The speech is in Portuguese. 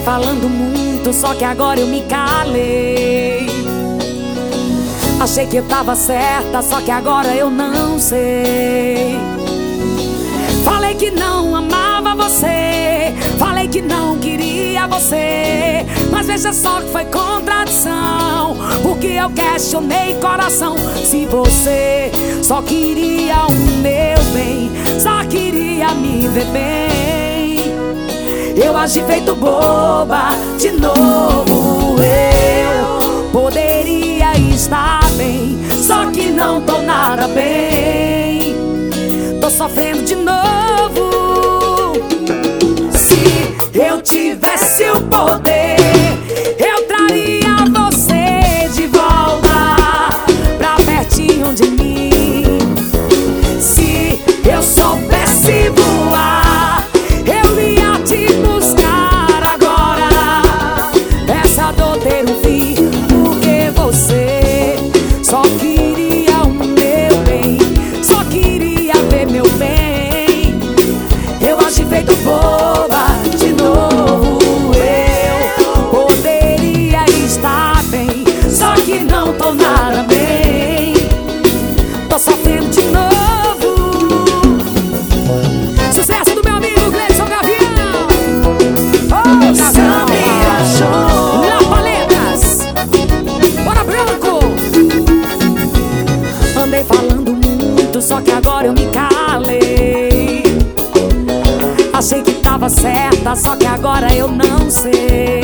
falando muito, só que agora eu me calei. Achei que eu tava certa, só que agora eu não sei. Falei que não amava você, falei que não queria você, mas veja só que foi contradição, porque eu questionei coração. Se você só queria o meu bem, só queria me ver bem, eu agi feito boba de novo. Eu poderia estar bem, só que não tô nada bem, tô sofrendo de novo. Se eu tivesse o poder, eu traria você de volta pra pertinho de mim. Se eu soubesse voar, eu ia te buscar agora. Essa dor ter um fim, porque você só queria o meu bem, só queria ver meu bem. Eu agi feito boba de novo. Eu poderia estar bem, só que não tô nada bem, tô sofrendo de novo. Sucesso do meu amigo Gleison Gavião. Oh, Gavião, La Paletas, bora Branco. Andei falando muito, só que agora eu me calei. Achei que tava certa, só que agora eu não sei.